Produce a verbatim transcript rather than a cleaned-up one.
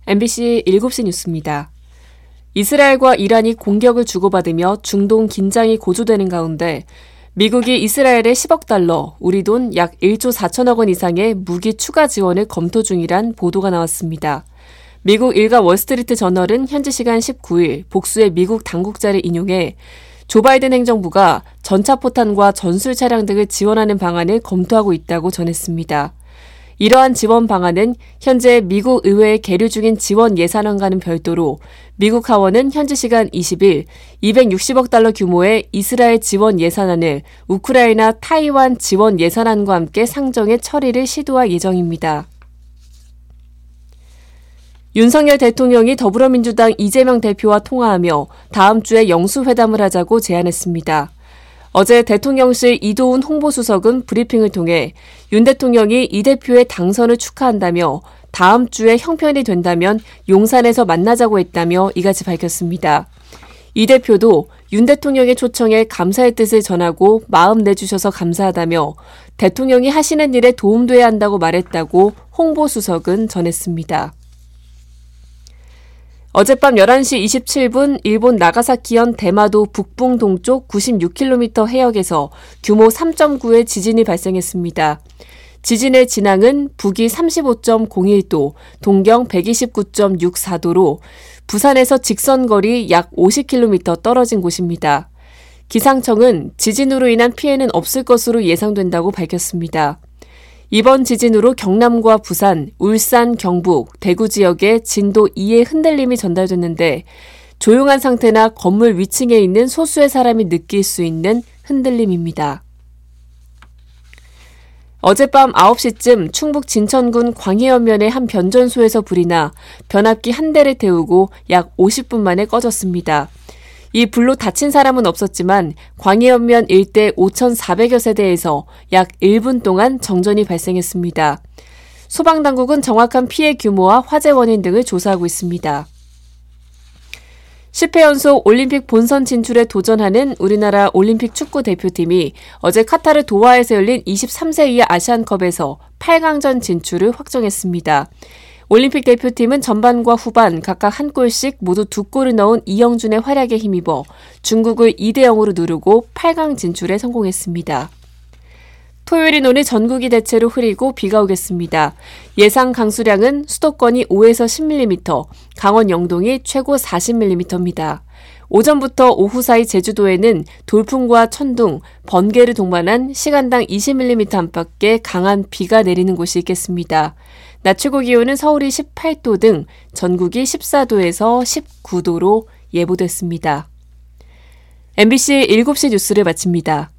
엠비씨 일곱 시 뉴스입니다. 이스라엘과 이란이 공격을 주고받으며 중동 긴장이 고조되는 가운데 미국이 이스라엘에 십억 달러, 우리 돈 약 일조 사천억 원 이상의 무기 추가 지원을 검토 중이란 보도가 나왔습니다. 미국 일가 월스트리트 저널은 현지 시간 십구 일 복수의 미국 당국자를 인용해 조 바이든 행정부가 전차포탄과 전술 차량 등을 지원하는 방안을 검토하고 있다고 전했습니다. 이러한 지원 방안은 현재 미국 의회에 계류 중인 지원 예산안과는 별도로 미국 하원은 현지 시간 이십 일 이백육십억 달러 규모의 이스라엘 지원 예산안을 우크라이나 타이완 지원 예산안과 함께 상정해 처리를 시도할 예정입니다. 윤석열 대통령이 더불어민주당 이재명 대표와 통화하며 다음 주에 영수회담을 하자고 제안했습니다. 어제 대통령실 이도훈 홍보수석은 브리핑을 통해 윤 대통령이 이 대표의 당선을 축하한다며 다음 주에 형편이 된다면 용산에서 만나자고 했다며 이같이 밝혔습니다. 이 대표도 윤 대통령의 초청에 감사의 뜻을 전하고 마음 내주셔서 감사하다며 대통령이 하시는 일에 도움돼야 한다고 말했다고 홍보수석은 전했습니다. 어젯밤 열한 시 이십칠 분 일본 나가사키현 대마도 북북 동쪽 구십육 킬로미터 해역에서 규모 삼 점 구의 지진이 발생했습니다. 지진의 진앙은 북위 삼십오 점 공일 도, 동경 백이십구 점 육사 도로 부산에서 직선거리 약 오십 킬로미터 떨어진 곳입니다. 기상청은 지진으로 인한 피해는 없을 것으로 예상된다고 밝혔습니다. 이번 지진으로 경남과 부산, 울산, 경북, 대구 지역에 진도 이의 흔들림이 전달됐는데 조용한 상태나 건물 위층에 있는 소수의 사람이 느낄 수 있는 흔들림입니다. 어젯밤 아홉 시쯤 충북 진천군 광해연면의 한 변전소에서 불이 나 변압기 한 대를 태우고 약 오십 분 만에 꺼졌습니다. 이 불로 다친 사람은 없었지만 광해연면 일대 오천사백여 세대에서 약 일 분 동안 정전이 발생했습니다. 소방당국은 정확한 피해 규모와 화재 원인 등을 조사하고 있습니다. 십 회 연속 올림픽 본선 진출에 도전하는 우리나라 올림픽 축구 대표팀이 어제 카타르 도하에서 열린 이십삼 세 이하 아시안컵에서 팔 강전 진출을 확정했습니다. 올림픽 대표팀은 전반과 후반 각각 한 골씩 모두 두 골을 넣은 이영준의 활약에 힘입어 중국을 이 대 영으로 누르고 팔 강 진출에 성공했습니다. 토요일인 오늘 전국이 대체로 흐리고 비가 오겠습니다. 예상 강수량은 수도권이 오에서 십 밀리미터, 강원 영동이 최고 사십 밀리미터입니다. 오전부터 오후 사이 제주도에는 돌풍과 천둥, 번개를 동반한 시간당 이십 밀리미터 안팎의 강한 비가 내리는 곳이 있겠습니다. 낮 최고 기온은 서울이 십팔 도 등 전국이 십사 도에서 십구 도로 예보됐습니다. 엠비씨 일곱 시 뉴스를 마칩니다.